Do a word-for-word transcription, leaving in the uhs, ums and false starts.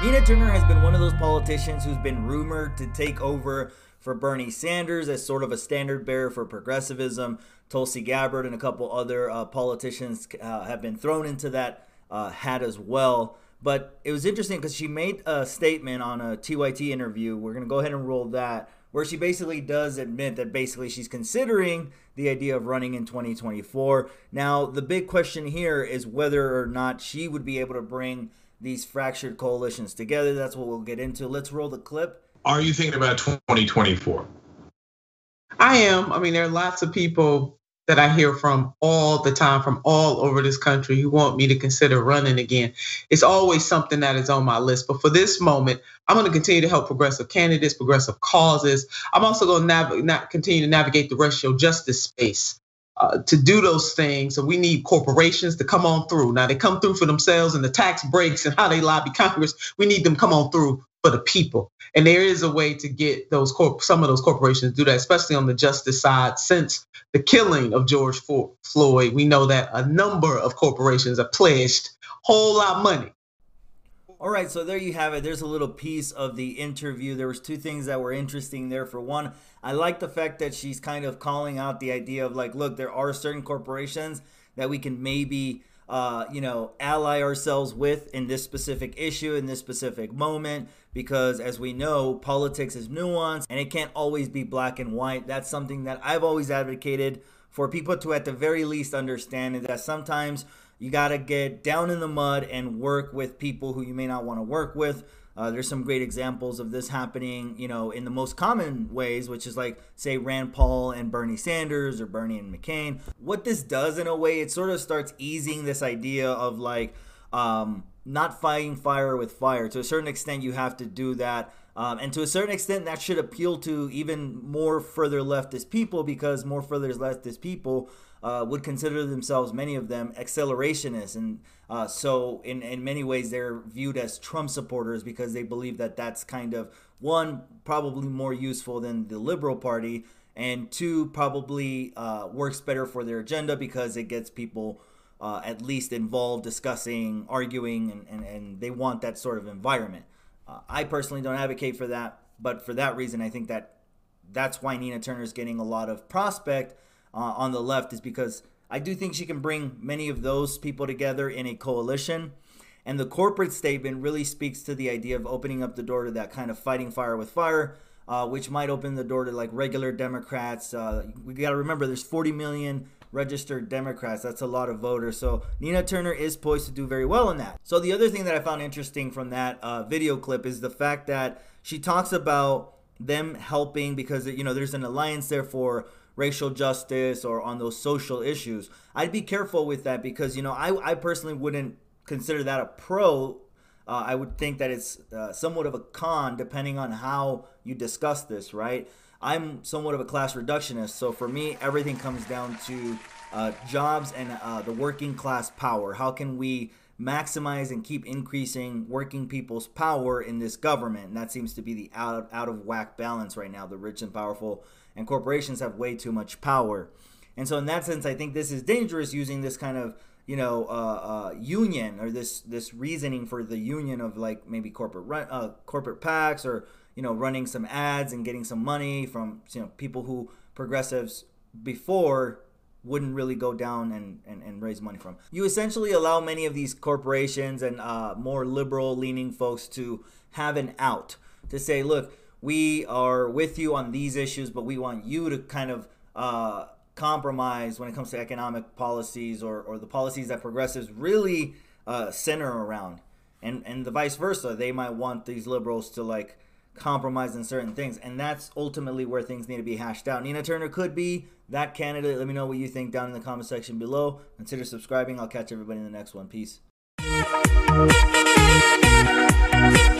Nina Turner has been one of those politicians who's been rumored to take over for Bernie Sanders as sort of a standard bearer for progressivism. Tulsi Gabbard and a couple other uh, politicians uh, have been thrown into that uh, hat as well. But it was interesting because she made a statement on a T Y T interview. We're going to go ahead and roll that, where she basically does admit that basically she's considering the idea of running in twenty twenty-four. Now, the big question here is whether or not she would be able to bring these fractured coalitions together. That's what we'll get into. Let's roll the clip. Are you thinking about twenty twenty-four? I am. I mean, there are lots of people that I hear from all the time from all over this country who want me to consider running again. It's always something that is on my list. But for this moment, I'm going to continue to help progressive candidates, progressive causes. I'm also going to nav- not continue to navigate the racial justice space. Uh, to do those things, so we need corporations to come on through. Now they come through for themselves and the tax breaks and how they lobby Congress. We need them come on through for the people. And there is a way to get those corp- some of those corporations to do that, especially on the justice side. Since the killing of George Floyd, we know that a number of corporations have pledged a whole lot of money. All right, so there you have it. There's a little piece of the interview. There was two things that were interesting there. For one, I like the fact that she's kind of calling out the idea of like, look, there are certain corporations that we can maybe, uh, you know, ally ourselves with in this specific issue, in this specific moment, because as we know, politics is nuanced and it can't always be black and white. That's something that I've always advocated for people to at the very least understand, is that sometimes you got to get down in the mud and work with people who you may not want to work with. Uh, there's some great examples of this happening, you know, in the most common ways, which is like, say, Rand Paul and Bernie Sanders or Bernie and McCain. What this does in a way, it sort of starts easing this idea of like um, not fighting fire with fire. To a certain extent, you have to do that. Um, and to a certain extent, that should appeal to even more further leftist people, because more further leftist people Uh, would consider themselves, many of them, accelerationists. And uh, so in, in many ways, they're viewed as Trump supporters because they believe that that's kind of, one, probably more useful than the Liberal Party, and two, probably uh, works better for their agenda because it gets people uh, at least involved, discussing, arguing, and, and, and they want that sort of environment. Uh, I personally don't advocate for that, but for that reason, I think that that's why Nina Turner is getting a lot of prospect Uh, on the left, is because I do think she can bring many of those people together in a coalition. And the corporate statement really speaks to the idea of opening up the door to that kind of fighting fire with fire, uh, which might open the door to like regular Democrats. Uh, we got to remember there's forty million registered Democrats. That's a lot of voters. So Nina Turner is poised to do very well in that. So the other thing that I found interesting from that uh, video clip is the fact that she talks about them helping because, you know, there's an alliance there for racial justice or on those social issues. I'd be careful with that because, you know, I, I personally wouldn't consider that a pro. Uh, I would think that it's uh, somewhat of a con depending on how you discuss this, right? I'm somewhat of a class reductionist. So for me, everything comes down to uh, jobs and uh, the working class power. How can we maximize and keep increasing working people's power in this government? And that seems to be the out, out of whack balance right now. The rich and powerful and corporations have way too much power. And so in that sense, I think this is dangerous, using this kind of, you know, uh, uh, union, or this this reasoning for the union of like maybe corporate run, uh, corporate PACs, or, you know, running some ads and getting some money from, you know, people who progressives before wouldn't really go down and, and, and raise money from. You essentially allow many of these corporations and uh, more liberal leaning folks to have an out, to say, look, we are with you on these issues, but we want you to kind of uh, compromise when it comes to economic policies, or, or the policies that progressives really uh, center around. And, and the vice versa. They might want these liberals to like compromise in certain things. And that's ultimately where things need to be hashed out. Nina Turner could be that candidate. Let me know what you think down in the comment section below. Consider subscribing. I'll catch everybody in the next one. Peace.